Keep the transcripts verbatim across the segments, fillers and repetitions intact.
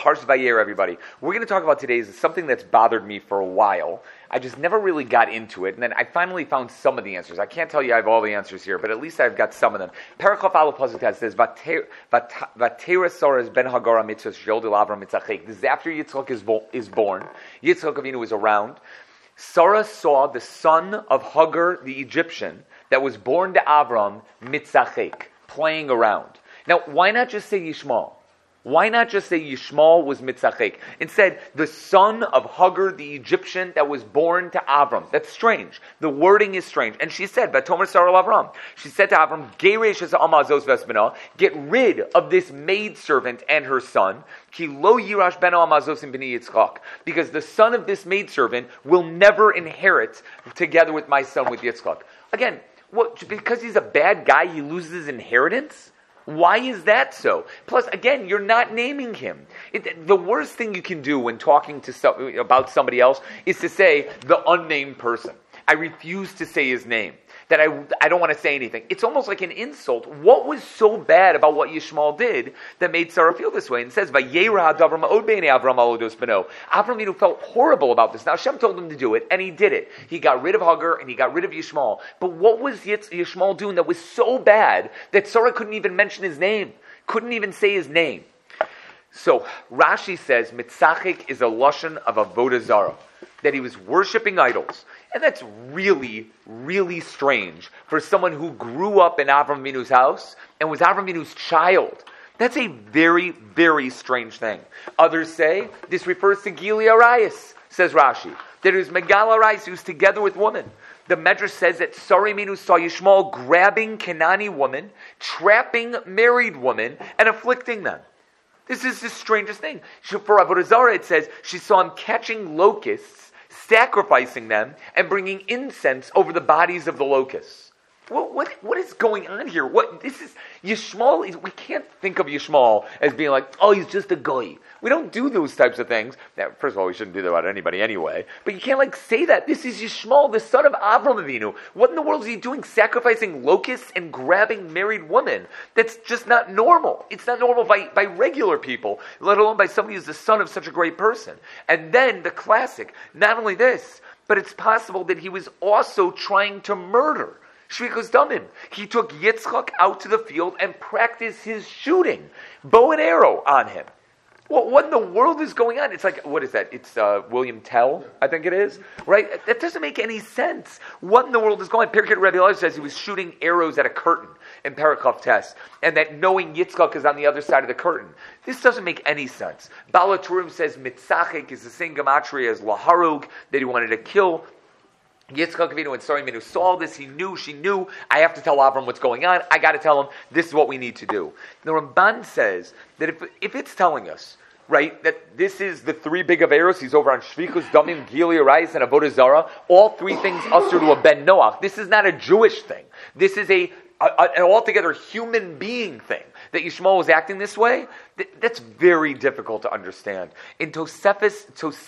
Parsh Vayer, everybody. We're going to talk about today is something that's bothered me for a while. I just never really got into it, and then I finally found some of the answers. I can't tell you I have all the answers here, but at least I've got some of them. Parakhov Aleph Pasuk Tez says, "Vatera Sarah ben Hagara mitzvah sheldil Avram mitzachek." This is after Yitzchak is, bo- is born. Yitzchak Avinu was around. Sarah saw the son of Hagar, the Egyptian, that was born to Avram mitzachek, playing around. Now, why not just say Yishmael? Why not just say Yishmael was mitzachek? Instead, the son of Hagar, the Egyptian that was born to Avram. That's strange. The wording is strange. And she said, Vatomer Sarah Avram. She said to Avram, Geresh es amazos vesbena, get rid of this maidservant and her son, ki lo yirash beno amazos in b'ni Yitzchak, because the son of this maidservant will never inherit together with my son, with Yitzchak. Again, what, because he's a bad guy, he loses his inheritance? Why is that so? Plus, again, you're not naming him. It, the worst thing you can do when talking to some, about somebody else is to say the unnamed person. I refuse to say his name. That I, I don't want to say anything. It's almost like an insult. What was so bad about what Yishmael did that made Sarah feel this way? And it says, Vayera hadavar ma'od b'nei Avram alodos beno. Avram Avinu felt horrible about this. Now Hashem told him to do it, and he did it. He got rid of Hagar, and he got rid of Yishmael. But what was Yish- Yishmael doing that was so bad that Sarah couldn't even mention his name? Couldn't even say his name. So Rashi says, Mitzachik is a lashon of avodah zarah, that he was worshiping idols. And that's really, really strange for someone who grew up in Avram Avinu's house and was Avram Avinu's child. That's a very, very strange thing. Others say this refers to Gili Arayis, says Rashi, that it was Megal Arayis who's together with women. The Medrash says that Sarah Aminu saw Yishmael grabbing Kenani women, trapping married women, and afflicting them. This is the strangest thing. For Avodah Zarah, it says she saw him catching locusts, sacrificing them, and bringing incense over the bodies of the locusts. What, what, what is going on here? What this is Yishmael is, we can't think of Yishmael as being like, oh, he's just a guy. We don't do those types of things. Now, first of all, we shouldn't do that about anybody anyway. But you can't like say that. This is Yishmael, the son of Avram Avinu. What in the world is he doing? Sacrificing locusts and grabbing married women. That's just not normal. It's not normal by, by regular people, let alone by somebody who's the son of such a great person. And then the classic, not only this, but it's possible that he was also trying to murder. Shvichus Damim. He took Yitzchak out to the field and practiced his shooting, bow and arrow on him. Well, what in the world is going on? It's like, what is that? It's uh, William Tell, I think it is, right? That doesn't make any sense. What in the world is going on? Pirkei Rebbe Elazar says he was shooting arrows at a curtain in Parakhov Test, and that knowing Yitzchak is on the other side of the curtain. This doesn't make any sense. Balaturim says Mitzachik is the same gematria as Laharug, that he wanted to kill. Yitzchak Avinu and Sarah Aminu saw this. He knew, she knew, I have to tell Avram what's going on. I got to tell him, this is what we need to do. The Ramban says that if, if it's telling us, right, that this is the three big Averos, he's over on Shvichus, Damim, Gili, Arayis, and Avodah Zarah, all three things usher to a Ben Noach. This is not a Jewish thing. This is a, a an altogether human being thing. That Yishmael was acting this way, that, that's very difficult to understand. In Tosefta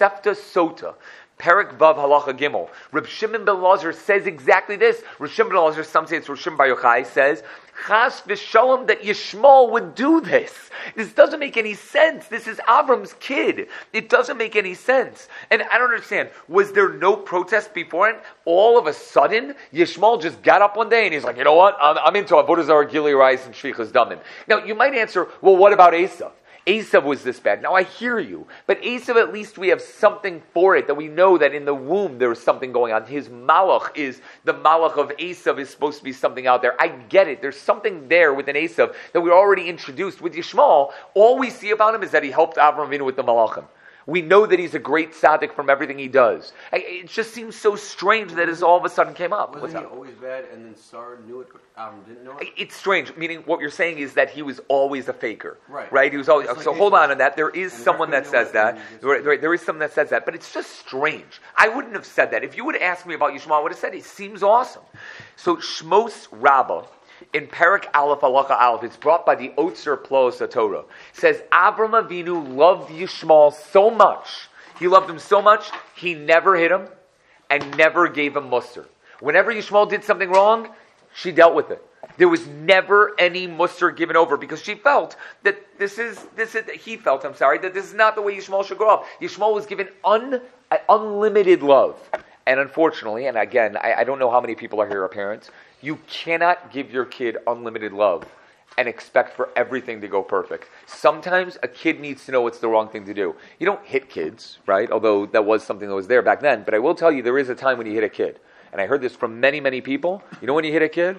Sota, Perik Vav Halacha Gimel, Reb Shimon ben Lazar says exactly this. Reb Shimon ben Lazar, some say it's Reb Shimon Bar Yochai, says, Chas v'shalom, that Yishmael would do this. This doesn't make any sense. This is Avram's kid. It doesn't make any sense. And I don't understand. Was there no protest beforehand? All of a sudden, Yishmael just got up one day and he's like, you know what? I'm, I'm into Avodah Zarah, Gili Arayis, and Shvichas Damim. Now, you might answer, well, what about Esav? Esav was this bad. Now I hear you, but Esav, at least we have something for it, that we know that in the womb there is something going on. His malach is, the malach of Esav is supposed to be something out there. I get it. There's something there within Esav that we already introduced. With Yishmael, all we see about him is that he helped Avram Avinu with the malachim. We know that he's a great tzaddik from everything he does. It just seems so strange that this all of a sudden came up. Wasn't What's he that? always bad and then Sarah knew it, um, didn't know it? It's strange, meaning what you're saying is that he was always a faker. Right. Right? He was always, It's like so hold Israel. on on that. There is And someone that Reverend says Noah that. and just- Right, right, there is someone that says that, but it's just strange. I wouldn't have said that. If you would have asked me about Yishmael, I would have said it seems awesome. So Shmos Rabbah, in Perak Aleph Halacha Aleph, it's brought by the Otzer Plos HaTorah, says Avram Avinu loved Yishmael so much, he loved him so much, he never hit him and never gave him muster. Whenever Yishmael did something wrong, she dealt with it. There was never any muster given over because she felt that this is, this is, he felt, I'm sorry, that this is not the way Yishmael should grow up. Yishmael was given un, uh, unlimited love. And unfortunately, and again, I, I don't know how many people are here are parents, you cannot give your kid unlimited love and expect for everything to go perfect. Sometimes a kid needs to know what's the wrong thing to do. You don't hit kids, right? Although that was something that was there back then. But I will tell you, there is a time when you hit a kid. And I heard this from many, many people. You know when you hit a kid?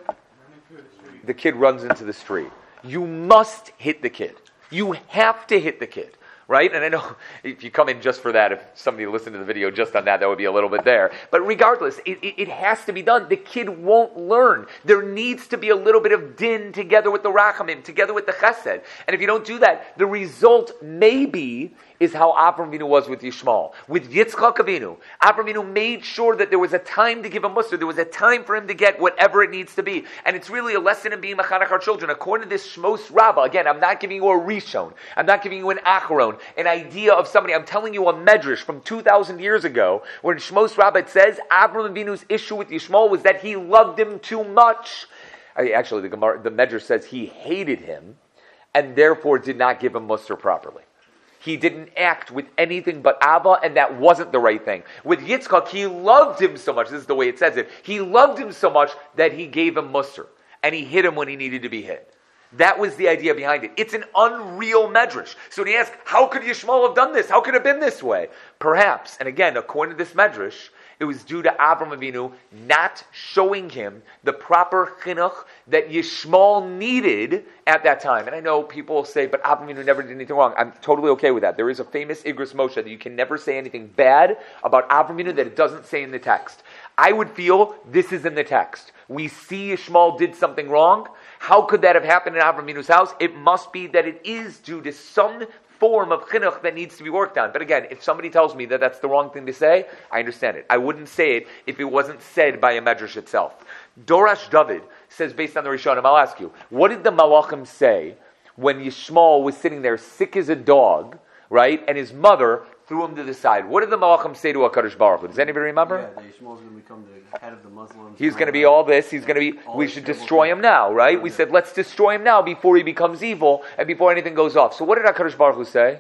The kid runs into the street. You must hit the kid. You have to hit the kid. Right? And I know if you come in just for that, if somebody listened to the video just on that, that would be a little bit there. But regardless, it, it, it has to be done. The kid won't learn. There needs to be a little bit of din together with the rachamim, together with the chesed. And if you don't do that, the result maybe is how Avraham Avinu was with Yishmael. With Yitzchak Avinu, Avraham Avinu made sure that there was a time to give a muster. There was a time for him to get whatever it needs to be. And it's really a lesson in being Machanech our children. According to this Shmos Rabbah, again, I'm not giving you a Rishon. I'm not giving you an Acharon, an idea of somebody. I'm telling you a Medrash from two thousand years ago, where in Shmos Rabbah it says, Avraham Avinu's issue with Yishmael was that he loved him too much. I, actually, the, Gemara, the Medrash says he hated him, and therefore did not give him muster properly. He didn't act with anything but Ava, and that wasn't the right thing. With Yitzchak, he loved him so much, this is the way it says it, he loved him so much that he gave him muster, and he hit him when he needed to be hit. That was the idea behind it. It's an unreal medrash. So when you ask, how could Yishmael have done this? How could it have been this way? Perhaps, and again, according to this medrash, it was due to Avraham Avinu not showing him the proper chinuch that Yishmael needed at that time. And I know people say, but Avraham Avinu never did anything wrong. I'm totally okay with that. There is a famous Igros Moshe that you can never say anything bad about Avraham Avinu that it doesn't say in the text. I would feel this is in the text. We see Yishmael did something wrong. How could that have happened in Avraham Avinu's house? It must be that it is due to some form of chinuch that needs to be worked on. But again, if somebody tells me that that's the wrong thing to say, I understand it. I wouldn't say it if it wasn't said by a medrash itself. Dorash David says, based on the Rishonim, I'll ask you, what did the Malachim say when Yishmael was sitting there sick as a dog, right, and his mother threw him to the side? What did the Malachim say to HaKadosh Baruch Hu? Does anybody remember? Yeah, that Yishmael's going to become the head of the Muslims. He's going to be all this. He's going to be, we should destroy him now, right? We said, let's destroy him now before he becomes evil and before anything goes off. So what did HaKadosh Baruch Hu say?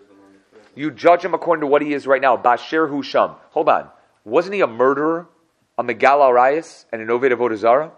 You judge him according to what he is right now. Basher Hu Sham. Hold on. Wasn't he a murderer, a Megal Arayis, and an Oved Avodah Zarah?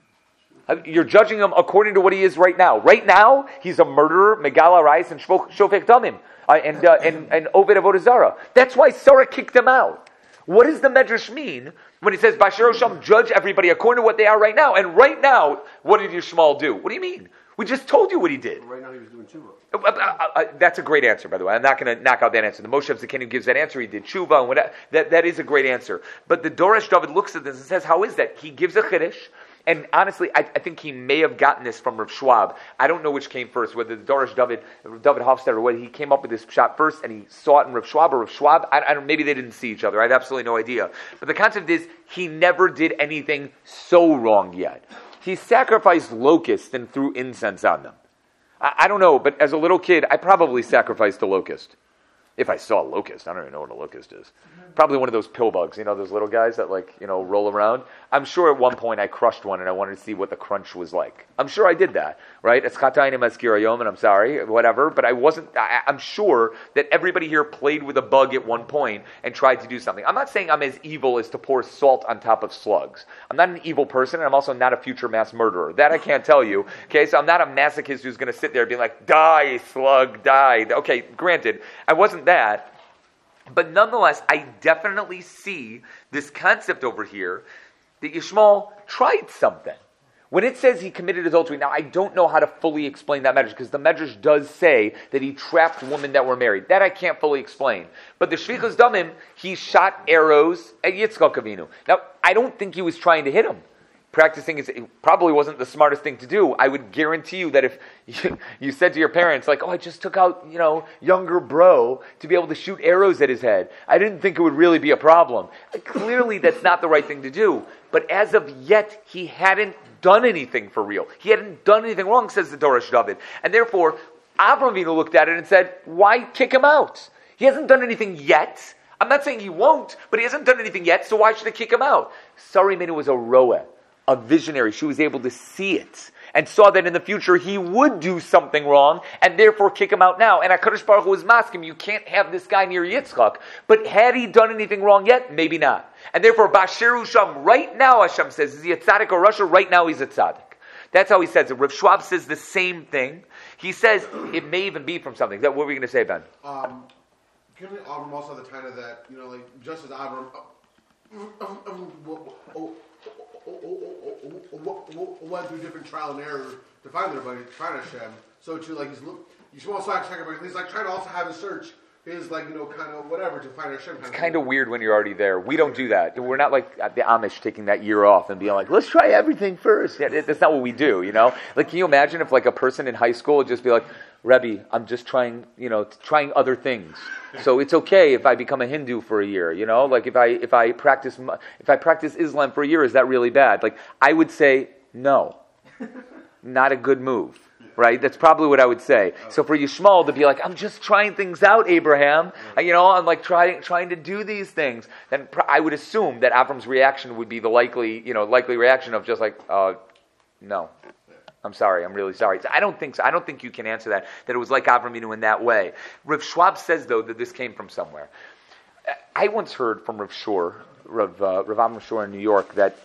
You're judging him according to what he is right now. Right now, he's a murderer, Megal Arayis, and Shofech Damim, uh, and, uh, and, and Oved Avodah Zarah. That's why Sarah kicked him out. What does the Medrash mean when he says, Basher Hu Sham, judge everybody according to what they are right now? And right now, what did Yishmael do? What do you mean? We just told you what he did. Right now he was doing tshuva. Uh, uh, uh, uh, that's a great answer, by the way. I'm not going to knock out that answer. The Moshe Zakenu gives that answer. He did tshuva and whatever. That, that is a great answer. But the Doresh David looks at this and says, how is that? He gives a chiddush. And honestly, I, I think he may have gotten this from Rav Schwab. I don't know which came first, whether the Doresh David, David Hofstadter, or whether he came up with this shot first and he saw it in Rav Schwab or Rav Schwab. I, I don't, maybe they didn't see each other. I have absolutely no idea. But the concept is, he never did anything so wrong yet. He sacrificed locusts and threw incense on them. I, I don't know, but as a little kid, I probably sacrificed a locust. If I saw a locust. I don't even know what a locust is. Probably one of those pill bugs, you know, those little guys that, like, you know, roll around. I'm sure at one point I crushed one and I wanted to see what the crunch was like. I'm sure I did that, right? It's Chatayim Eskirayom, and I'm sorry, whatever, but I wasn't, I, I'm sure that everybody here played with a bug at one point and tried to do something. I'm not saying I'm as evil as to pour salt on top of slugs. I'm not an evil person, and I'm also not a future mass murderer. That I can't tell you, okay? So I'm not a masochist who's going to sit there being like, die, slug, die. Okay, granted, I wasn't that. But nonetheless, I definitely see this concept over here that Yishmael tried something. When it says he committed adultery, now I don't know how to fully explain that medrash, because the medrash does say that he trapped women that were married. That I can't fully explain. But the Shvichas Damim, he shot arrows at Yitzchak Avinu. Now, I don't think he was trying to hit him. Practicing is, it probably wasn't the smartest thing to do. I would guarantee you that if you, you said to your parents, like, oh, I just took out, you know, younger bro to be able to shoot arrows at his head, I didn't think it would really be a problem. Clearly, that's not the right thing to do. But as of yet, he hadn't done anything for real. He hadn't done anything wrong, says the Doresh David. And therefore, Avraham Avinu looked at it and said, why kick him out? He hasn't done anything yet. I'm not saying he won't, but he hasn't done anything yet, so why should I kick him out? Sorry, man, it was a roeh. a visionary. She was able to see it and saw that in the future he would do something wrong and therefore kick him out now. And HaKadosh Baruch Hu was masking, you can't have this guy near Yitzchak. But had he done anything wrong yet? Maybe not. And therefore, Bashiru Sham, right now Hashem says, is he a tzaddik or Russia? Right now he's a tzaddik. That's how he says it. Rav Schwab says the same thing. He says it may even be from something. That, what were we going to say, Ben? Um, Given Avram also the kind of that, you know, like, just as Avram went through different trial and error to find their buddy, to find Hashem, so too, like, he's look, you want to sacrifice, he's like trying to also have a search, his, like, you know, kind of whatever to find Hashem. It's kind of weird when you're already there. We don't do that. We're not like the Amish taking that year off and being like, let's try everything first. Yeah, that's not what we do, you know? Like, can you imagine if, like, a person in high school would just be like, Rebbe, I'm just trying, you know, trying other things. So it's okay if I become a Hindu for a year, you know? Like if I if I practice if I practice Islam for a year, is that really bad? Like I would say no, not a good move, right? That's probably what I would say. So for Yishmael to be like, I'm just trying things out, Abraham, you know, I'm like trying trying to do these things. Then I would assume that Avram's reaction would be the likely, you know, likely reaction of just like, uh, no. I'm sorry, I'm really sorry. I don't think so. I don't think you can answer that, that it was like Avram Avinu in that way. Rav Schwab says, though, that this came from somewhere. I once heard from Rav Shor, Rav, uh, Rav Amram Shor in New York, that,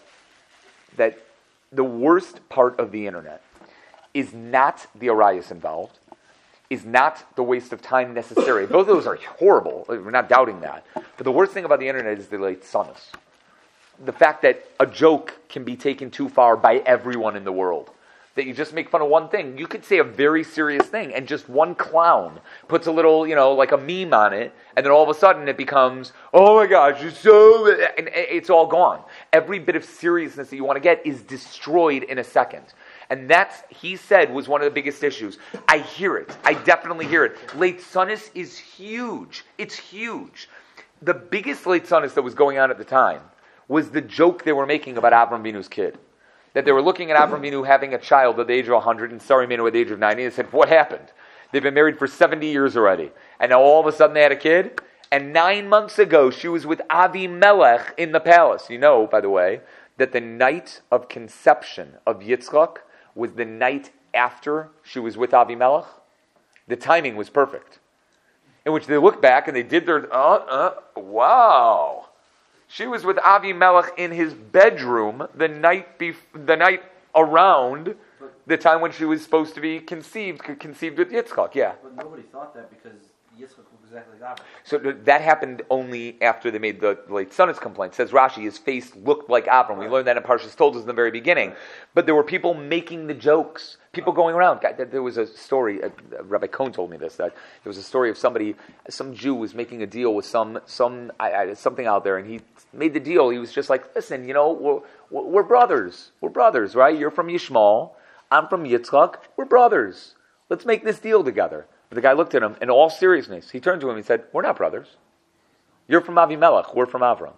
that the worst part of the internet is not the arayas involved, is not the waste of time necessary. Both of those are horrible. We're not doubting that. But the worst thing about the internet is the late sunnus. The fact that a joke can be taken too far by everyone in the world. That you just make fun of one thing. You could say a very serious thing, and just one clown puts a little, you know, like a meme on it, and then all of a sudden it becomes, oh my gosh, you're so... And it's all gone. Every bit of seriousness that you want to get is destroyed in a second. And that's, he said, was one of the biggest issues. I hear it. I definitely hear it. Late Sunnis is huge. It's huge. The biggest Late Sunnis that was going on at the time was the joke they were making about Avram Avinu's kid. That they were looking at Avram Avinu having a child at the age of one hundred and Sarah Avinu at the age of ninety. They said, what happened? They've been married for seventy years already. And now all of a sudden they had a kid? And nine months ago she was with Avimelech in the palace. You know, by the way, that the night of conception of Yitzchak was the night after she was with Avimelech. The timing was perfect. In which they looked back and they did their, uh, uh, wow. She was with Avimelech in his bedroom the night bef- the night around the time when she was supposed to be conceived, conceived with Yitzchak. Yeah. But nobody thought that because Yitzchak looked exactly like Avram. So that happened only after they made the late Sunnis complaint. Says Rashi, his face looked like Avram. We learned that in Parshas Toldos in the very beginning. But there were people making the jokes. People going around. There was a story, uh, Rabbi Cohn told me this, that there was a story of somebody, some Jew was making a deal with some, some I, I, something out there, and he made the deal. He was just like, listen, you know, we're, we're brothers. We're brothers, right? You're from Yishmael. I'm from Yitzchak. We're brothers. Let's make this deal together. But the guy looked at him, in all seriousness, he turned to him and said, we're not brothers. You're from Avimelech. We're from Avram.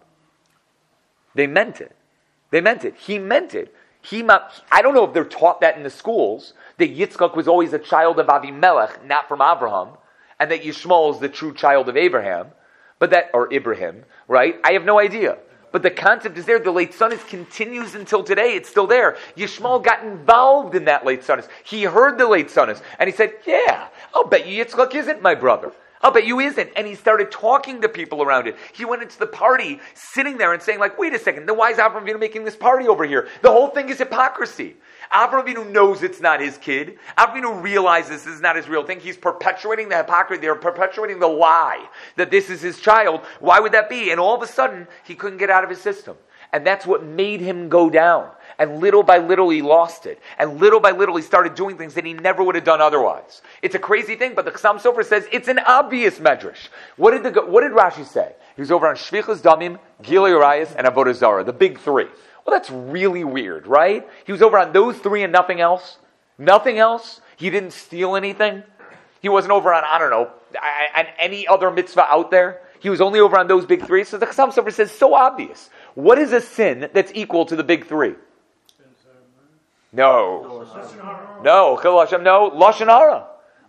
They meant it. They meant it. He meant it. He, I don't know if they're taught that in the schools, that Yitzchak was always a child of Avimelech, not from Abraham, and that Yishmael is the true child of Abraham, but that, or Ibrahim, right? I have no idea. But the concept is there. The late Sunnis continues until today. It's still there. Yishmael got involved in that late Sunnis. He heard the late Sunnis, and he said, yeah, I'll bet you Yitzchak isn't my brother. I'll bet you isn't. And he started talking to people around it. He went into the party, sitting there and saying, like, wait a second, then why is Avram Avinu making this party over here? The whole thing is hypocrisy. Avram Avinu knows it's not his kid. Avram Avinu realizes this is not his real thing. He's perpetuating the hypocrisy. They're perpetuating the lie that this is his child. Why would that be? And all of a sudden, he couldn't get out of his system. And that's what made him go down. And little by little, he lost it. And little by little, he started doing things that he never would have done otherwise. It's a crazy thing, but the Chassam Sofer says it's an obvious medrash. What did the What did Rashi say? He was over on Shvichas Damim, Gilui Arayos, and Avodah Zarah, the big three. Well, that's really weird, right? He was over on those three and nothing else. Nothing else. He didn't steal anything. He wasn't over on, I don't know, on any other mitzvah out there. He was only over on those big three. So the Chassam Sofer says, so obvious. What is a sin that's equal to the big three? No. No. Chil Hashem, no. Lashon Hara.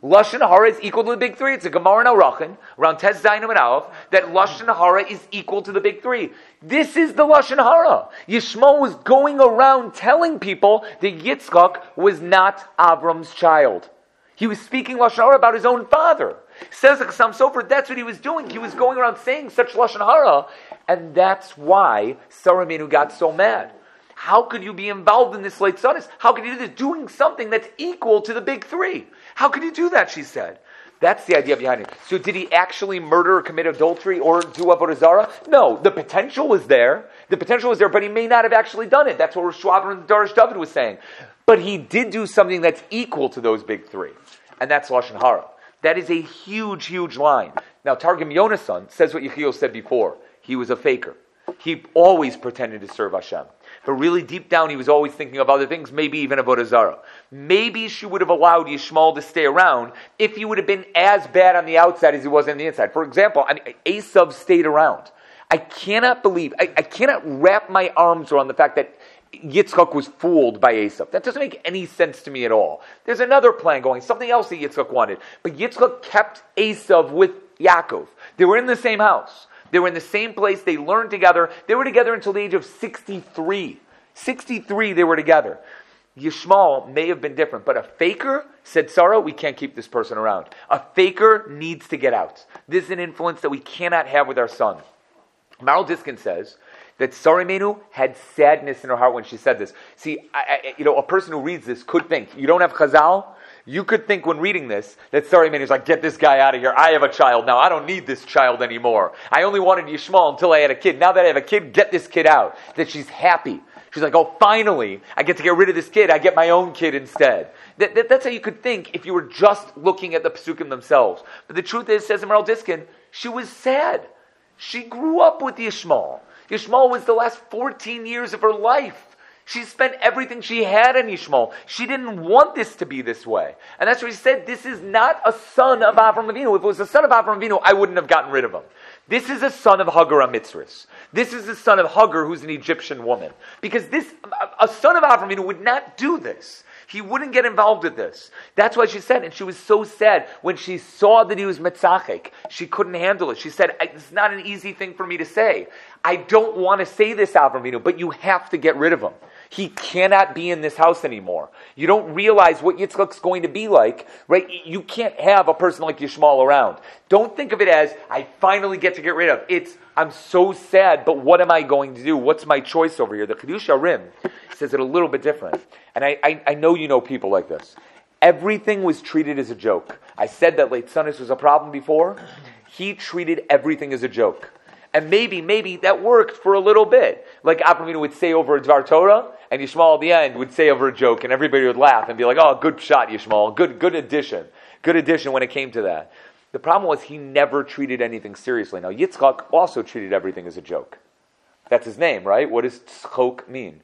Lashon Hara is equal to the big three. It's a Gemara in Arachin, around Tes Zayin and Aleph, that Lashon Hara is equal to the big three. This is the Lashon Hara. Yishmael was going around telling people that Yitzchak was not Avram's child. He was speaking Lashon Hara about his own father. Says the Chassam Sofer, that's what he was doing. He was going around saying such Lashon Hara, and that's why Sarah Imenu got so mad. How could you be involved in this late sonus? How could you do this? Doing something that's equal to the big three. How could you do that, she said. That's the idea behind it. So did he actually murder or commit adultery or do Avodah Zarah? No, the potential was there. The potential was there, but he may not have actually done it. That's what Rosh Hashanah and Darish David was saying. But he did do something that's equal to those big three. And that's Lashon Hara. That is a huge, huge line. Now, Targum Yonasan says what Yechiel said before. He was a faker. He always pretended to serve Hashem. But really deep down, he was always thinking of other things, maybe even Avodah Zarah. Maybe she would have allowed Yishmael to stay around if he would have been as bad on the outside as he was on the inside. For example, I mean, Esav stayed around. I cannot believe, I, I cannot wrap my arms around the fact that Yitzchak was fooled by Esav. That doesn't make any sense to me at all. There's another plan going, something else that Yitzchak wanted. But Yitzchak kept Esav with Yaakov. They were in the same house. They were in the same place. They learned together. They were together until the age of sixty-three. sixty-three they were together. Yishmael may have been different, but a faker, said Sarah, we can't keep this person around. A faker needs to get out. This is an influence that we cannot have with our son. Maral Diskin says that Sarah Imenu had sadness in her heart when she said this. See, I, I, you know, a person who reads this could think, you don't have Chazal? You could think when reading this that Sarah Imenu is like, get this guy out of here. I have a child now. I don't need this child anymore. I only wanted Yishmael until I had a kid. Now that I have a kid, get this kid out. That she's happy. She's like, oh, finally, I get to get rid of this kid. I get my own kid instead. That, that, that's how you could think if you were just looking at the Pesukim themselves. But the truth is, says Maral Diskin, she was sad. She grew up with Yishmael. Yishmael was the last fourteen years of her life. She spent everything she had on Yishmael. She didn't want this to be this way. And that's what she said, this is not a son of Avram Avinu. If it was a son of Avram Avinu, I wouldn't have gotten rid of him. This is a son of Hagar HaMitzris. This is the son of Hagar, who's an Egyptian woman. Because this, a son of Avram Avinu would not do this. He wouldn't get involved with this. That's why she said, and she was so sad when she saw that he was Metzachik. She couldn't handle it. She said, it's not an easy thing for me to say. I don't want to say this, Avram Avinu, but you have to get rid of him. He cannot be in this house anymore. You don't realize what Yitzchak's going to be like, right? You can't have a person like Yishmael around. Don't think of it as, I finally get to get rid of. It's, I'm so sad, but what am I going to do? What's my choice over here? The Chidush Arim says it a little bit different. And I, I, I know you know people like this. Everything was treated as a joke. I said that late Sunnis was a problem before. He treated everything as a joke. And maybe, maybe that worked for a little bit. Like Avram Avinu would say over a Dvar Torah, and Yishmael at the end would say over a joke, and everybody would laugh and be like, oh, good shot, Yishmael. Good, good addition. Good addition when it came to that. The problem was he never treated anything seriously. Now, Yitzchak also treated everything as a joke. That's his name, right? What does tzchok mean?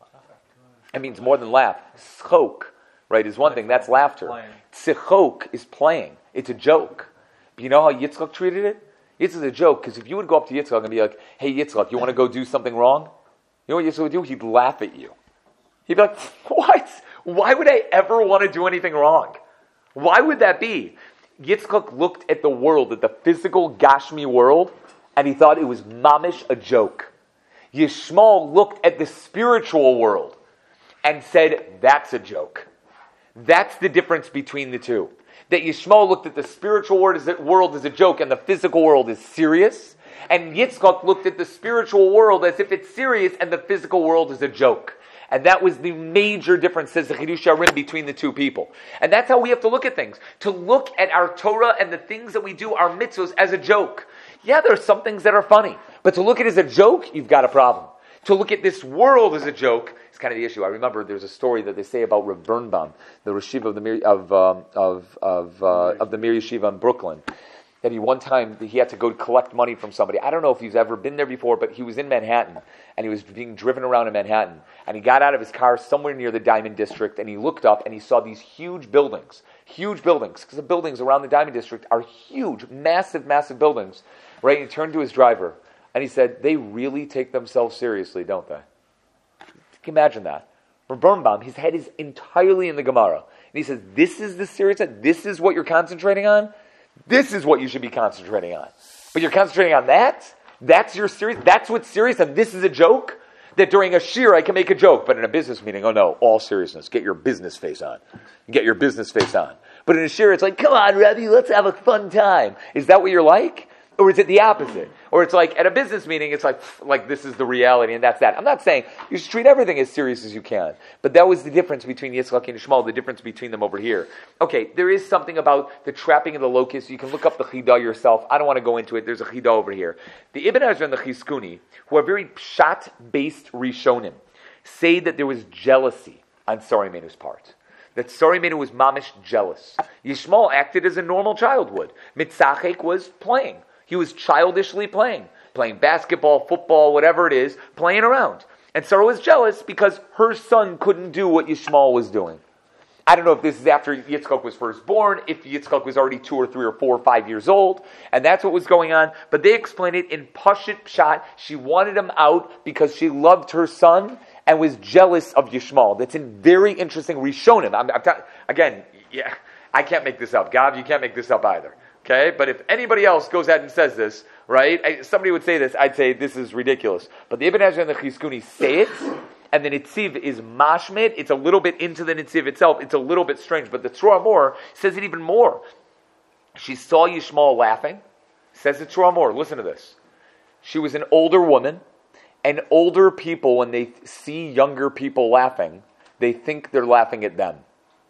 It means more than laugh. Tzchok, right, is one thing. That's laughter. Tzchok is playing. It's a joke. But you know how Yitzchak treated it? This is a joke, because if you would go up to Yitzchak and be like, hey, Yitzchak, you want to go do something wrong? You know what Yitzchak would do? He'd laugh at you. He'd be like, what? Why would I ever want to do anything wrong? Why would that be? Yitzchak looked at the world, at the physical Gashmi world, and he thought it was mamish a joke. Yishmael looked at the spiritual world and said, that's a joke. That's the difference between the two. That Yishmael looked at the spiritual world as, a, world as a joke and the physical world is serious. And Yitzchak looked at the spiritual world as if it's serious and the physical world is a joke. And that was the major difference, says the Chidush Arim, between the two people. And that's how we have to look at things. To look at our Torah and the things that we do, our mitzvahs, as a joke. Yeah, there are some things that are funny. But to look at it as a joke, you've got a problem. To look at this world as a joke is kind of the issue. I remember there's a story that they say about Rav Birnbaum, the Rosh Yeshiva of the Mir, of um, of of, uh, of the Mir Yeshiva in Brooklyn. That he one time he had to go collect money from somebody. I don't know if he's ever been there before, but he was in Manhattan and he was being driven around in Manhattan. And he got out of his car somewhere near the Diamond District and he looked up and he saw these huge buildings, huge buildings, because the buildings around the Diamond District are huge, massive, massive buildings. Right? And he turned to his driver. And he said, they really take themselves seriously, don't they? Can you imagine that? For Birnbaum, his head is entirely in the Gemara. And he says, this is the serious side? This is what you're concentrating on? This is what you should be concentrating on. But you're concentrating on that? That's your serious? That's what's serious? And this is a joke? That during a shir I can make a joke, but in a business meeting, oh no, all seriousness. Get your business face on. Get your business face on. But in a shir, it's like, come on, Rebbe, let's have a fun time. Is that what you're like? Or is it the opposite? Or it's like, at a business meeting, it's like, like this is the reality and that's that. I'm not saying you should treat everything as serious as you can. But that was the difference between Yitzchak and Ishmael, the difference between them over here. Okay, there is something about the trapping of the locust. You can look up the Chidah yourself. I don't want to go into it. There's a Chidah over here. The Ibn Ezra and the Chizkuni, who are very pshat-based Rishonim, say that there was jealousy on Sari Menu's part. That Sari Menu was mamish jealous. Yishmael acted as a normal child would. Mitzachek was playing. He was childishly playing. Playing basketball, football, whatever it is, playing around. And Sarah was jealous because her son couldn't do what Yishmael was doing. I don't know if this is after Yitzchak was first born, if Yitzchak was already two or three or four or five years old, and that's what was going on. But they explain it in Pashut Pshat. She wanted him out because she loved her son and was jealous of Yishmael. That's in very interesting Rishonim. I'm, I'm ta- again, yeah, I can't make this up. Gav, you can't make this up either. Okay, but if anybody else goes out and says this, right, I, somebody would say this, I'd say this is ridiculous. But the Ibn Ezra and the Chizkuni say it, and the Nitziv is mashmid. It's a little bit into the Nitziv itself. It's a little bit strange, but the Tzur Amor says it even more. She saw Yishmael laughing. Says the Tzur Amor. Listen to this. She was an older woman, and older people, when they see younger people laughing, they think they're laughing at them.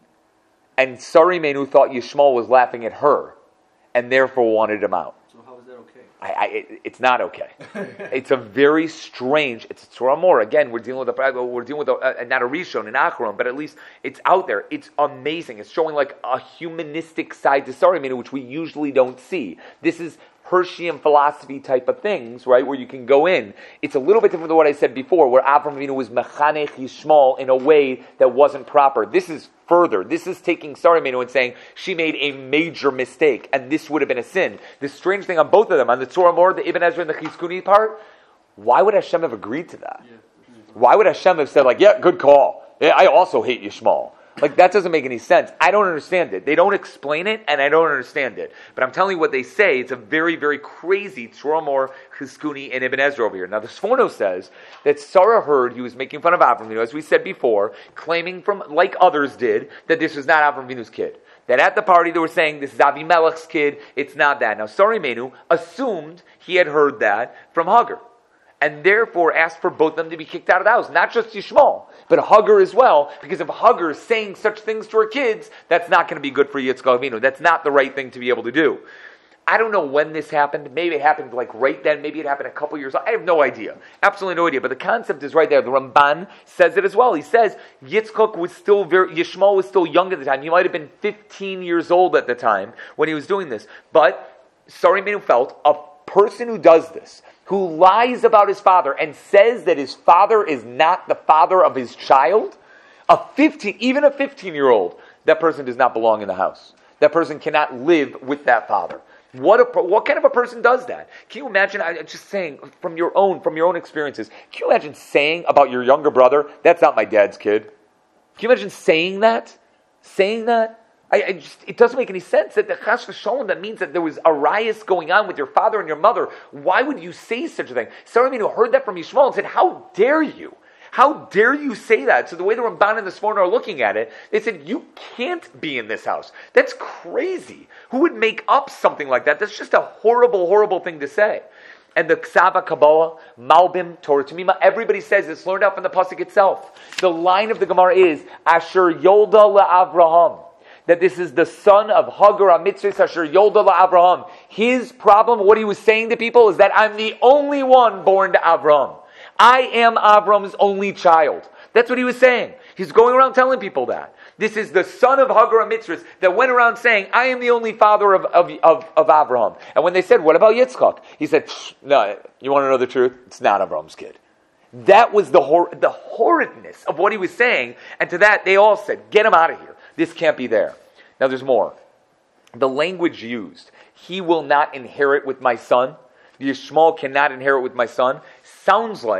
And Sari Menu thought Yishmael was laughing at her, and therefore wanted him out. So how is that okay? I, I, it, it's not okay. It's a very strange. It's Tzur Amor. Again, we're dealing with a we're dealing with a, a, not a Rishon, an Acharon, but at least it's out there. It's amazing. It's showing like a humanistic side to Sari Menu, which we usually don't see. This is Hersheyan philosophy type of things, right? Where you can go in. It's a little bit different than what I said before, where Avraham Avinu was mechanech Yishmael in a way that wasn't proper. This is further. This is taking Sari Menu and saying she made a major mistake, and this would have been a sin. The strange thing on both of them, on the Tzur Amor, the Ibn Ezra, and the Chizkuni part, why would Hashem have agreed to that? Yeah. Why would Hashem have said, like, yeah, good call. Yeah, I also hate Yishmael. Like, that doesn't make any sense. I don't understand it. They don't explain it, and I don't understand it. But I'm telling you what they say. It's a very, very crazy Tzur Amor, Chizkuni, and Ibn Ezra over here. Now, the Sforno says that Sarah heard he was making fun of Avram Avinu, as we said before, claiming from, like others did, that this was not Avram Avinu's kid. That at the party they were saying, this is Avimelech's kid, it's not that. Now, Sari Menu assumed he had heard that from Hagar, and therefore asked for both of them to be kicked out of the house. Not just Yishmael, but Hagar as well, because if Hagar is saying such things to her kids, that's not going to be good for Yitzchak Avinu. That's not the right thing to be able to do. I don't know when this happened. Maybe it happened like right then. Maybe it happened a couple years. I have no idea. Absolutely no idea. But the concept is right there. The Ramban says it as well. He says Yitzchak was still very, Yishmael was still young at the time. He might have been fifteen years old at the time when he was doing this. But Sari Menu felt a person who does this, who lies about his father and says that his father is not the father of his child, a fifteen, even a fifteen-year-old, that person does not belong in the house. That person cannot live with that father. What a, what kind of a person does that? Can you imagine? I just saying from your own from your own experiences. Can you imagine saying about your younger brother, "That's not my dad's kid"? Can you imagine saying that? Saying that? I, I just, it doesn't make any sense. That the chas v'sholom, that means that there was a riot going on with your father and your mother. Why would you say such a thing? Sarah Minu heard that from Yishmael and said, "How dare you? How dare you say that?" So the way the Ramban and the Sforno are looking at it, they said, you can't be in this house. That's crazy. Who would make up something like that? That's just a horrible, horrible thing to say. And the Ksava Kabbalah, Malbim, Torah Tamima, everybody says it's learned out from the pasuk itself. The line of the Gemara is, Asher Yolda LaAvraham. That this is the son of Hagar HaMitzris Asher Yolda LaAvraham. His problem, what he was saying to people, is that I'm the only one born to Avraham. I am Avram's only child. That's what he was saying. He's going around telling people that. This is the son of Hagar HaMitzris that went around saying, I am the only father of, of, of, of Avraham. And when they said, what about Yitzchak? He said, no, you want to know the truth? It's not Avram's kid. That was the hor- the horridness of what he was saying. And to that, they all said, get him out of here. This can't be there. Now there's more. The language used, he will not inherit with my son. Yishmael cannot inherit with my son, sounds like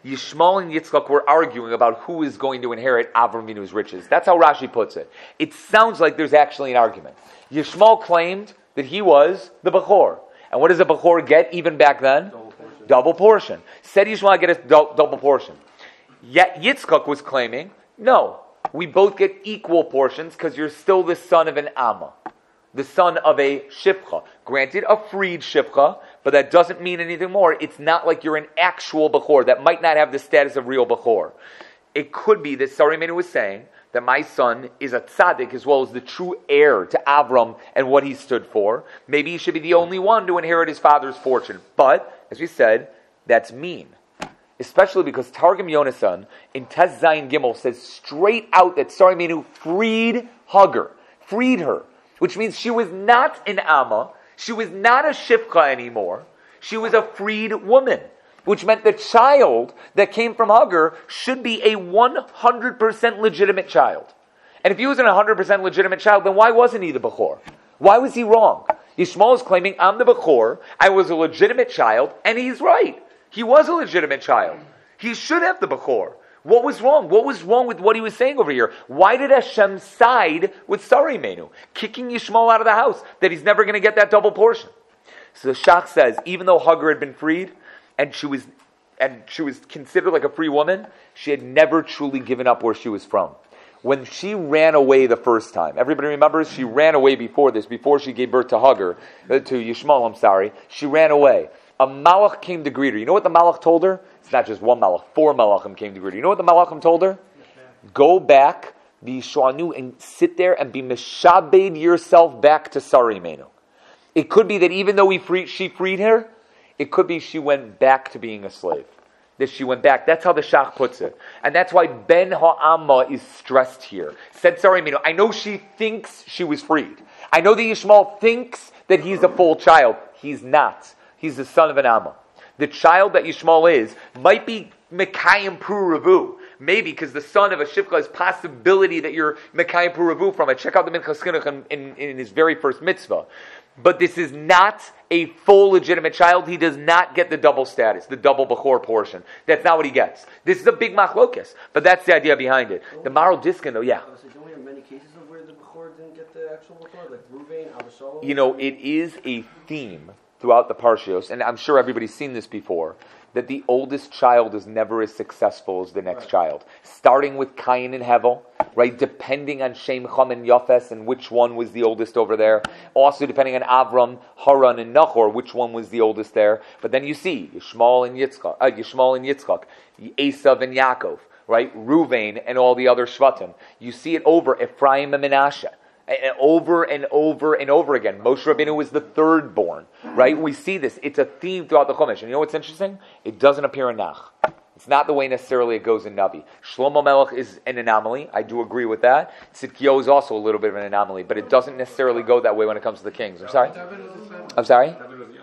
Yishmael and Yitzchak were arguing about who is going to inherit Avram Avinu's riches. That's how Rashi puts it. It sounds like there's actually an argument. Yishmael claimed that he was the Bechor. And what does a Bechor get even back then? Double portion. Double portion. Said Yishmael get a du- double portion. Yet Yitzchak was claiming, no, we both get equal portions because you're still the son of an Amma. The son of a Shifcha. Granted, a freed Shifcha, but that doesn't mean anything more. It's not like you're an actual Bechor that might not have the status of real Bechor. It could be that Sarah Imenu was saying that my son is a tzaddik as well as the true heir to Avram and what he stood for. Maybe he should be the only one to inherit his father's fortune. But, as we said, that's mean. Especially because Targum Yonasan in Tez Zayin Gimel says straight out that Sarah Imenu freed Hagar, freed her. Which means she was not an Amma, she was not a Shifcha anymore, she was a freed woman. Which meant the child that came from Hagar should be a one hundred percent legitimate child. And if he was an one hundred percent legitimate child, then why wasn't he the Bechor? Why was he wrong? Yishmael is claiming, I'm the Bechor, I was a legitimate child, and he's right. He was a legitimate child. He should have the Bechor. What was wrong? What was wrong with what he was saying over here? Why did Hashem side with Sarah Imenu, kicking Yishmael out of the house, that he's never going to get that double portion? So the Shach says, even though Hagar had been freed, and she was and she was considered like a free woman, she had never truly given up where she was from. When she ran away the first time, everybody remembers she ran away before this, before she gave birth to Hagar, uh, to Yishmael, I'm sorry, she ran away. A malach came to greet her. You know what the malach told her? It's not just one malach, four malachim came to greet her. You know what the malachim told her? Go back, be shanu, and sit there and be meshabed yourself back to Sarah Imenu. It could be that even though we free, she freed her, it could be she went back to being a slave. That she went back. That's how the Shach puts it. And that's why Ben Ha'amma is stressed here. Said Sarah Imenu, I know she thinks she was freed. I know that Yishmael thinks that he's a full child. He's not. He's the son of an Amma. The child that Yishmael is might be Mekayim Puravu. Maybe because the son of a Shifcha is possibility that you're Mekayim Puravu from it. Check out the Minchas Chinuch in, in, in his very first mitzvah. But this is not a full legitimate child. He does not get the double status, the double Bechor portion. That's not what he gets. This is a big machlokes, but that's the idea behind it. The Maral Diskin, though, yeah. So don't we have many cases of where the Bechor didn't get the actual Bechor, like Ruvain, Avashalom? You know, it is a theme throughout the Parshios, and I'm sure everybody's seen this before, that the oldest child is never as successful as the next right. child. Starting with Cain and Hevel, right? Depending on Shem, Cham, and Yafes, and which one was the oldest over there. Also depending on Avram, Haran, and Nachor, which one was the oldest there. But then you see Yishmael and Yitzchak, uh, Yishmael and Yitzchak, Esav and Yaakov, right? Ruvain and all the other Shvatim. You see it over Ephraim and Menashe. And over and over and over again. Moshe Rabbeinu was the third born, right? We see this. It's a theme throughout the Chumash. And you know what's interesting? It doesn't appear in Nach. It's not the way necessarily it goes in Navi. Shlomo Melech is an anomaly. I do agree with that. Tzidkiyahu is also a little bit of an anomaly, but it doesn't necessarily go that way when it comes to the kings. I'm sorry? I'm sorry?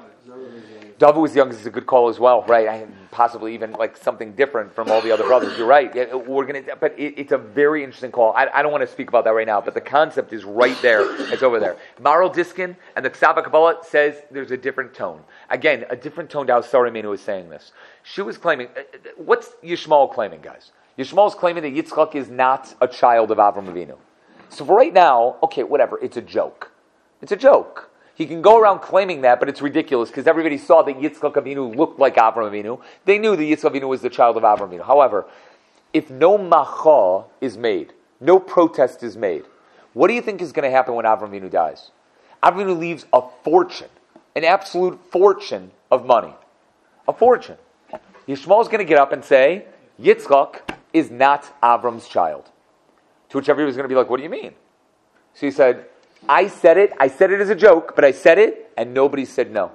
David was young is a good call as well, right? I, possibly even like something different from all the other brothers. You're right. We're gonna, but it, it's a very interesting call. I, I don't want to speak about that right now, but the concept is right there. It's over there. Maral Diskin and the Ksava Kabbalah says there's a different tone. Again, a different tone to how Sarah Imenu is saying this. She was claiming, what's Yishmael claiming, guys? Yishmael's claiming that Yitzchak is not a child of Avram Avinu. So for right now, okay, whatever. It's a joke. It's a joke. He can go around claiming that, but it's ridiculous because everybody saw that Yitzchak Avinu looked like Avram Avinu. They knew that Yitzchak Avinu was the child of Avram Avinu. However, if no macha is made, no protest is made, what do you think is going to happen when Avram Avinu dies? Avram Avinu leaves a fortune, an absolute fortune of money. A fortune. Yishmael is going to get up and say, Yitzchak is not Avram's child. To which everybody was going to be like, what do you mean? So he said, I said it, I said it as a joke, but I said it, and nobody said no.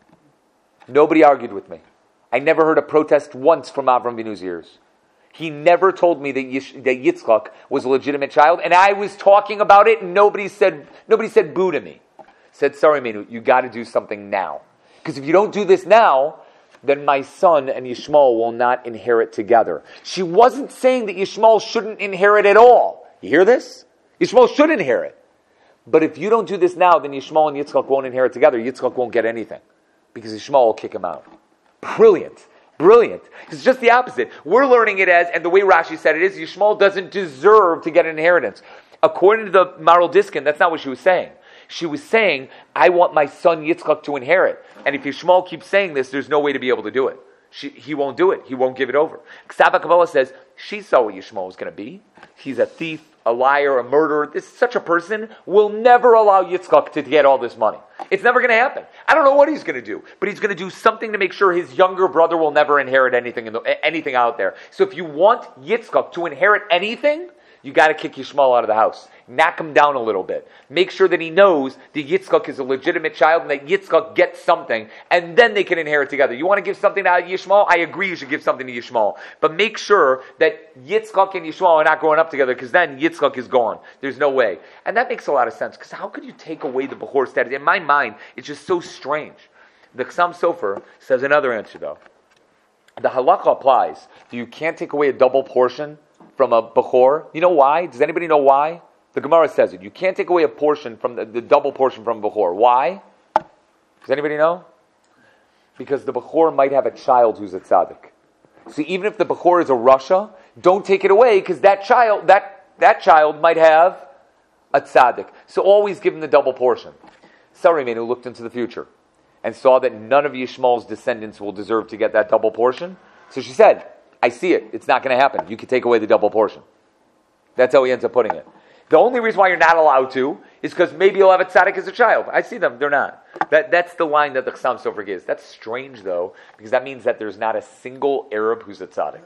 Nobody argued with me. I never heard a protest once from Avram Avinu's ears. He never told me that, Yish, that Yitzchak was a legitimate child, and I was talking about it, and nobody said nobody said boo to me. Said, sorry, Minu, you got to do something now. Because if you don't do this now, then my son and Yishmael will not inherit together. She wasn't saying that Yishmael shouldn't inherit at all. You hear this? Yishmael should inherit. But if you don't do this now, then Yishmael and Yitzchak won't inherit together. Yitzchak won't get anything. Because Yishmael will kick him out. Brilliant. Brilliant. It's just the opposite. We're learning it as, and the way Rashi said it is, Yishmael doesn't deserve to get an inheritance. According to the Maral Diskin, that's not what she was saying. She was saying, I want my son Yitzchak to inherit. And if Yishmael keeps saying this, there's no way to be able to do it. She, he won't do it. He won't give it over. Ksava Kabbalah says, she saw what Yishmael was going to be. He's a thief, a liar, a murderer. This such a person will never allow Yitzchak to get all this money. It's never going to happen. I don't know what he's going to do, but he's going to do something to make sure his younger brother will never inherit anything in the, anything out there. So if you want Yitzchak to inherit anything, you got to kick Yishmael out of the house. Knock him down a little bit. Make sure that he knows that Yitzchak is a legitimate child and that Yitzchak gets something, and then they can inherit together. You want to give something to Yishmael? I agree you should give something to Yishmael. But make sure that Yitzchak and Yishmael are not growing up together, because then Yitzchak is gone. There's no way. And that makes a lot of sense, because how could you take away the Bechor status? In my mind, it's just so strange. The Chassam Sofer says another answer, though. The halakha applies. You can't take away a double portion from a Bechor. You know why? Does anybody know why? The Gemara says it. You can't take away a portion from the, the double portion from Bechor. Why? Does anybody know? Because the Bechor might have a child who's a tzaddik. So even if the Bechor is a Rasha, don't take it away, because that child, that, that child might have a tzaddik. So always give him the double portion. Sarimenu who looked into the future and saw that none of Yishmael's descendants will deserve to get that double portion. So she said, I see it. It's not going to happen. You can take away the double portion. That's how he ends up putting it. The only reason why you're not allowed to is because maybe you'll have a tzaddik as a child. I see them. They're not. That, that's the line that the Chassam Sofer gives. That's strange, though, because that means that there's not a single Arab who's a tzaddik.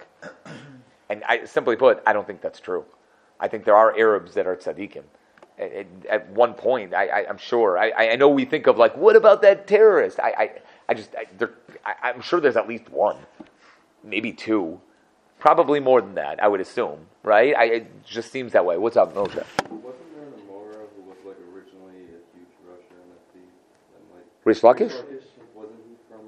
And I, simply put, I don't think that's true. I think there are Arabs that are tzaddikim. At, at one point, I, I, I'm sure. I, I know we think of, like, what about that terrorist? I, I, I just, I, there, I, I'm sure there's at least one. Maybe two. Probably more than that, I would assume, right? I, it just seems that way. What's up, Moshe? Wasn't there an Amora who was like originally a huge Russian and thief? And like Rish Lakish? Wasn't he from?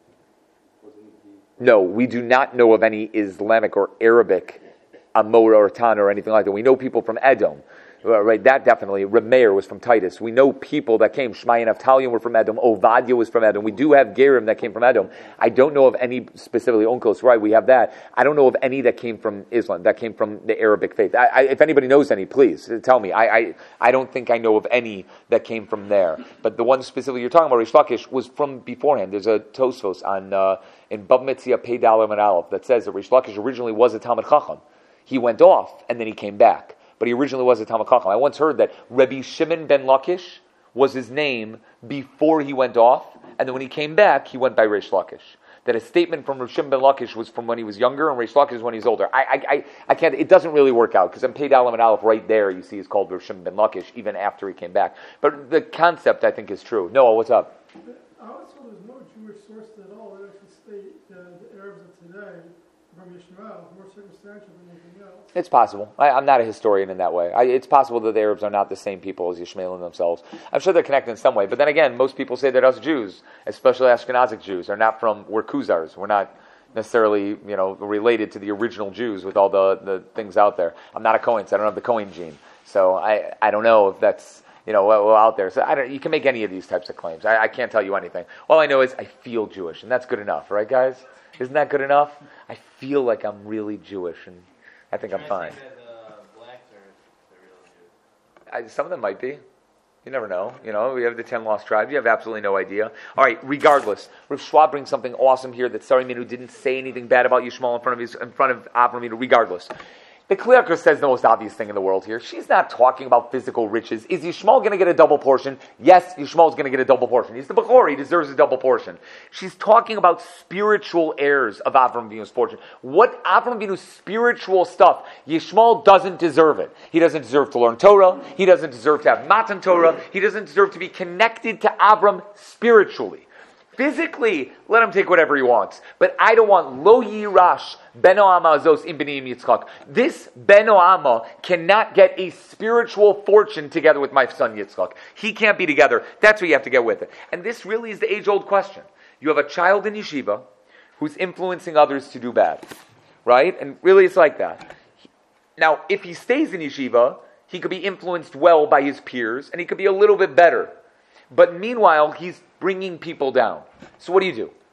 Wasn't he? No, we do not know of any Islamic or Arabic Amora or Tana or anything like that. We know people from Edom. Right, that definitely. Remeir was from Titus. We know people that came. Shmai and Avtalion were from Edom. Ovadia was from Edom. We do have Gerim that came from Edom. I don't know of any specifically. Onkos, right? We have that. I don't know of any that came from Islam, that came from the Arabic faith. I, I, if anybody knows any, please tell me. I, I I don't think I know of any that came from there. But the one specifically you're talking about, Rish Lakish, was from beforehand. There's a Tosfos on uh, in Bab Mitzvah Pei Dalet and Aleph that says that Rish Lakish originally was a Talmid Chacham. He went off and then he came back. But he originally was a Talmid Chacham. I once heard that Rabbi Shimon ben Lakish was his name before he went off, and then when he came back, he went by Reish Lakish. That a statement from Rabbi Shimon ben Lakish was from when he was younger, and Reish Lakish is when he's older. I, I, I, I can't. It doesn't really work out, because in Pei Dalet and Aleph right there, you see, is called Rabbi Shimon ben Lakish even after he came back. But the concept, I think, is true. Noah, what's up? I was told there's no Jewish source at all that actually state uh, the Arabs of today from Yishmael, more circumstantial than anything else. It's possible. I, I'm not a historian in that way. I, it's possible that the Arabs are not the same people as Yishmaelim themselves. I'm sure they're connected in some way. But then again, most people say that us Jews, especially Ashkenazic Jews, are not from, we're Khuzars. We're not necessarily, you know, related to the original Jews with all the, the things out there. I'm not a Cohen, so I don't have the Cohen gene. So I, I don't know if that's, you know, well, well, out there. So I don't, you can make any of these types of claims. I, I can't tell you anything. All I know is I feel Jewish, and that's good enough, right, guys? Isn't that good enough? I feel like I'm really Jewish, and I think I'm fine. That, uh, blacks are the real Jews. I, some of them might be. You never know. You know, we have the ten lost tribes. You have absolutely no idea. All right, regardless, Rav Schwab brings something awesome here that Sari Minu didn't say anything bad about Yishmael in front of his, in front of Avram Avinu. Regardless, the Kliyakar says the most obvious thing in the world here. She's not talking about physical riches. Is Yishmael going to get a double portion? Yes, Yishmael is going to get a double portion. He's the Bechor. He deserves a double portion. She's talking about spiritual heirs of Avram Avinu's fortune. What Avram Avinu's spiritual stuff, Yishmael doesn't deserve it. He doesn't deserve to learn Torah. He doesn't deserve to have Matan Torah. He doesn't deserve to be connected to Avram spiritually. Physically, let him take whatever he wants. But I don't want Lo Yirash Ben Oama Azos in B'nai Yitzchak. This Ben Oama cannot get a spiritual fortune together with my son Yitzchak. He can't be together. That's what you have to get with it. And this really is the age-old question. You have a child in yeshiva who's influencing others to do bad. Right? And really it's like that. Now, if he stays in yeshiva, he could be influenced well by his peers, and he could be a little bit better. But meanwhile, he's bringing people down. So what do you do?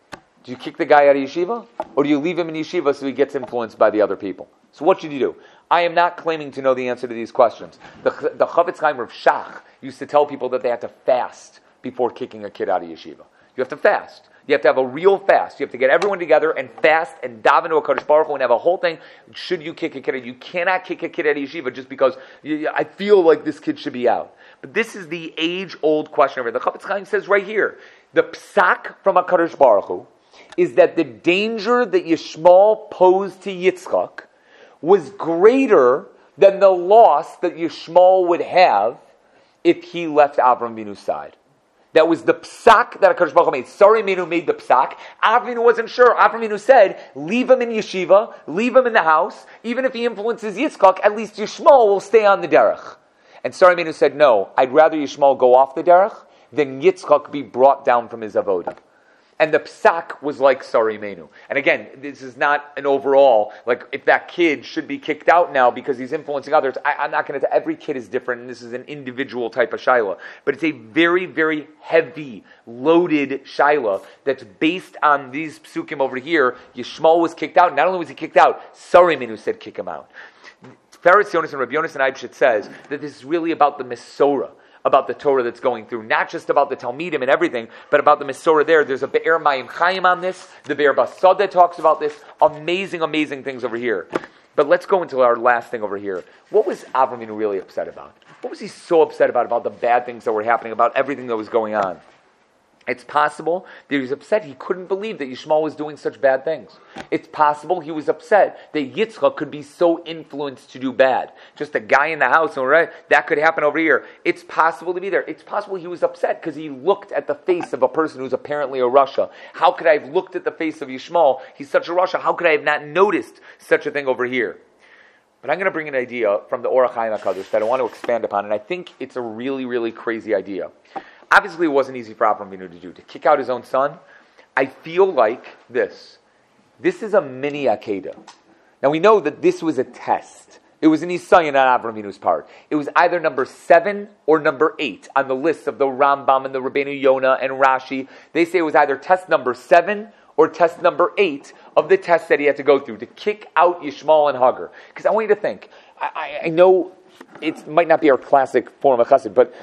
Do you kick the guy out of yeshiva? Or do you leave him in yeshiva so he gets influenced by the other people? So what should you do? I am not claiming to know the answer to these questions. The, the Chavetz Chaim Rav Shach used to tell people that they had to fast before kicking a kid out of yeshiva. You have to fast. You have to have a real fast. You have to get everyone together and fast and daven to a Kadosh Baruch Hu and have a whole thing. Should you kick a kid out? You cannot kick a kid out of yeshiva just because you, I feel like this kid should be out. But this is the age-old question over here. The Chavetz Chaim says right here, the psak from a Kadosh Baruch Hu is that the danger that Yishmael posed to Yitzchak was greater than the loss that Yishmael would have if he left Avram Avinu's side. That was the psak that HaKadosh Baruch Hu made. Sarah Menu made the psak. Avram Avinu wasn't sure. Avram Avinu said, leave him in yeshiva, leave him in the house. Even if he influences Yitzchak, at least Yishmael will stay on the derech. And Sarah Menu said, no, I'd rather Yishmael go off the derech than Yitzchak be brought down from his avodah. And the psak was like Sari Menu. And again, this is not an overall, like if that kid should be kicked out now because he's influencing others. I, I'm not going to, every kid is different and this is an individual type of shaila. But it's a very, very heavy, loaded shaila that's based on these psukim over here. Yishmael was kicked out. Not only was he kicked out, Sari Menu said kick him out. Feretz Yonas and Rabbi Yonas and Eibshit says that this is really about the Mesorah, about the Torah that's going through, not just about the Talmidim and everything, but about the Mesorah there. There's a Be'er Mayim Chaim on this. The Be'er Basada talks about this. Amazing, amazing things over here. But let's go into our last thing over here. What was Avram Avinu really upset about? What was he so upset about, about the bad things that were happening, about everything that was going on? It's possible that he was upset. He couldn't believe that Yishmael was doing such bad things. It's possible he was upset that Yitzchak could be so influenced to do bad. Just a guy in the house, all right, that could happen over here. It's possible to be there. It's possible he was upset because he looked at the face of a person who's apparently a Rasha. How could I have looked at the face of Yishmael? He's such a Rasha. How could I have not noticed such a thing over here? But I'm going to bring an idea from the Orach Chaim HaKadosh that I want to expand upon, and I think it's a really, really crazy idea. Obviously, it wasn't easy for Avram Avinu to do. To kick out his own son, I feel like this. This is a mini Akedah. Now, we know that this was a test. It was an Isayan on Avram Avinu's part. It was either number seven or number eight on the list of the Rambam and the Rabbeinu Yonah and Rashi. They say it was either test number seven or test number eight of the test that he had to go through to kick out Yishmael and Hagar. Because I want you to think, I, I, I know it might not be our classic form of chesed, but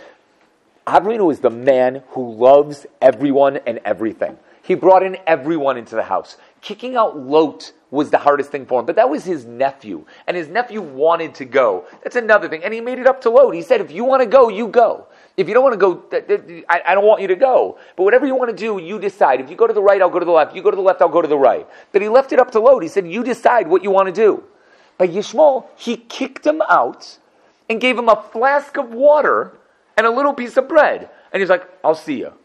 Avram Avinu is the man who loves everyone and everything. He brought in everyone into the house. Kicking out Lot was the hardest thing for him, but that was his nephew, and his nephew wanted to go. That's another thing, and he made it up to Lot. He said, if you want to go, you go. If you don't want to go, th- th- I, I don't want you to go. But whatever you want to do, you decide. If you go to the right, I'll go to the left. You go to the left, I'll go to the right. But he left it up to Lot. He said, you decide what you want to do. By Yishmael, he kicked him out and gave him a flask of water and a little piece of bread. And he's like, I'll see you.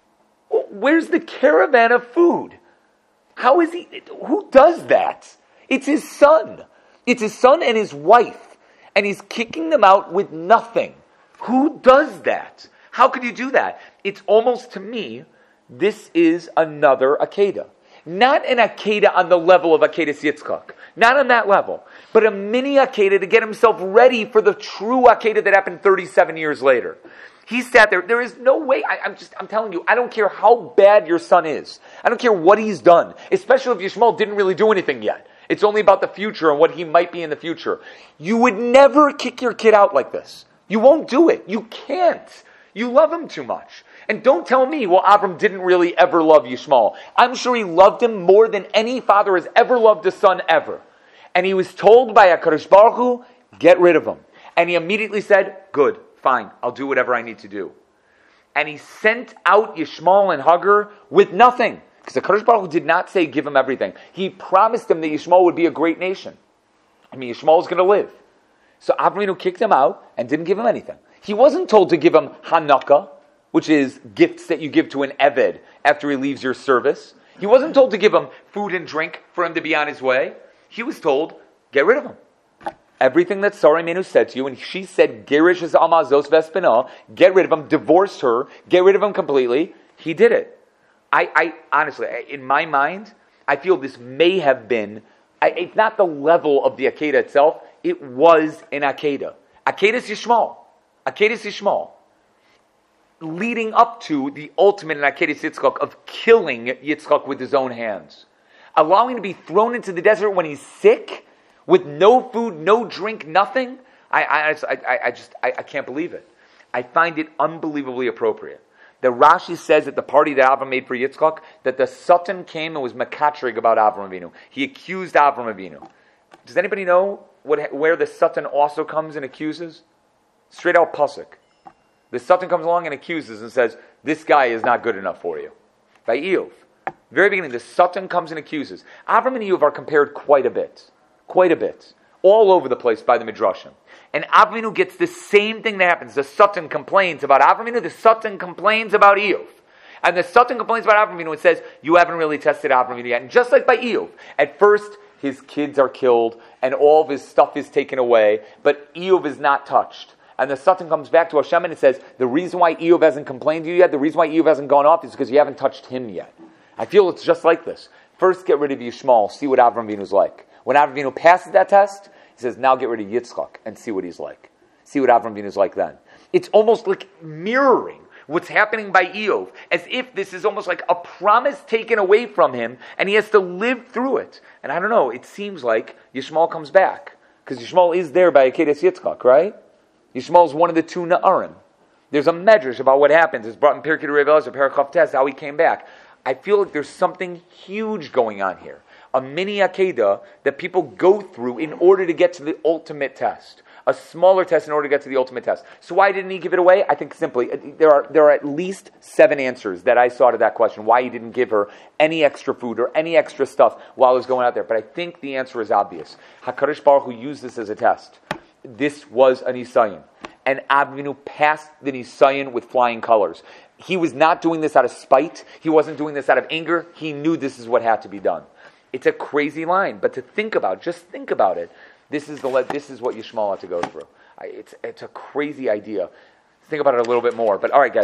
Where's the caravan of food? How is he? Who does that? It's his son. It's his son and his wife. And he's kicking them out with nothing. Who does that? How could you do that? It's almost, to me, this is another Akedah. Not an Akedah on the level of Akedah Yitzchak. Not on that level. But a mini Akedah to get himself ready for the true Akedah that happened thirty-seven years later. He sat there. There is no way. I, I'm just, I'm telling you, I don't care how bad your son is. I don't care what he's done. Especially if Yishmael didn't really do anything yet. It's only about the future and what he might be in the future. You would never kick your kid out like this. You won't do it. You can't. You love him too much. And don't tell me, well, Avram didn't really ever love Yishmael. I'm sure he loved him more than any father has ever loved a son ever. And he was told by HaKadosh Baruch Hu, get rid of him. And he immediately said, good, fine, I'll do whatever I need to do. And he sent out Yishmael and Hagar with nothing. Because HaKadosh Baruch Hu did not say give him everything. He promised him that Yishmael would be a great nation. I mean, Yishmael is going to live. So Avram Avinu kicked him out and didn't give him anything. He wasn't told to give him Hanukah, which is gifts that you give to an Eved after he leaves your service. He wasn't told to give him food and drink for him to be on his way. He was told, get rid of him. Everything that Sarah Menu said to you, and she said, Gerish is Amazos Vespina, get rid of him, divorce her, get rid of him completely. He did it. I, I honestly, in my mind, I feel this may have been, it's not the level of the Akedah itself, it was an Akedah. Akedah is Yishmael. Akedah is Yishmael. leading up to the ultimate in Akeres Yitzchak of killing Yitzchak with his own hands. Allowing him to be thrown into the desert when he's sick, with no food, no drink, nothing. I, I, I, I just, I, I can't believe it. I find it unbelievably appropriate. The Rashi says at the party that Avram made for Yitzchak, that the Satan came and was makatrig about Avram Avinu. He accused Avram Avinu. Does anybody know what, where the Satan also comes and accuses? Straight out pasuk. The Satan comes along and accuses and says, this guy is not good enough for you. By Eov. Very beginning, the Satan comes and accuses. Avram and Eov are compared quite a bit. Quite a bit. All over the place by the Midrashim. And Avram gets the same thing that happens. The Satan complains about Avram, the Satan complains about Eov. And the Satan complains about Avram and says, you haven't really tested Avram yet. And just like by Eov, at first his kids are killed and all of his stuff is taken away, but Eov is not touched. And the Satan comes back to Hashem and it says, the reason why Eov hasn't complained to you yet, the reason why Eov hasn't gone off is because you haven't touched him yet. I feel it's just like this. First get rid of Yishmael, see what Avram Avinu's like. When Avram Avinu passes that test, he says, now get rid of Yitzchak and see what he's like. See what Avram Avinu is like then. It's almost like mirroring what's happening by Eov, as if this is almost like a promise taken away from him, and he has to live through it. And I don't know, it seems like Yishmael comes back, because Yishmael is there by Akeres Yitzchak, right? Yishmael is one of the two Na'arim. There's a medrash about what happens. It's brought in Pirkei Rav Elazar, Parachav Test, how he came back. I feel like there's something huge going on here. A mini Akedah that people go through in order to get to the ultimate test. A smaller test in order to get to the ultimate test. So why didn't he give it away? I think simply, there are there are at least seven answers that I saw to that question, why he didn't give her any extra food or any extra stuff while he was going out there. But I think the answer is obvious. HaKadosh Baruch Hu used this as a test. This was a Nisayan. And Avinu passed the Nisayan with flying colors. He was not doing this out of spite. He wasn't doing this out of anger. He knew this is what had to be done. It's a crazy line, but to think about, just think about it. This is the this is what Yishmael had to go through. I, it's it's a crazy idea. Think about it a little bit more. But all right, guys.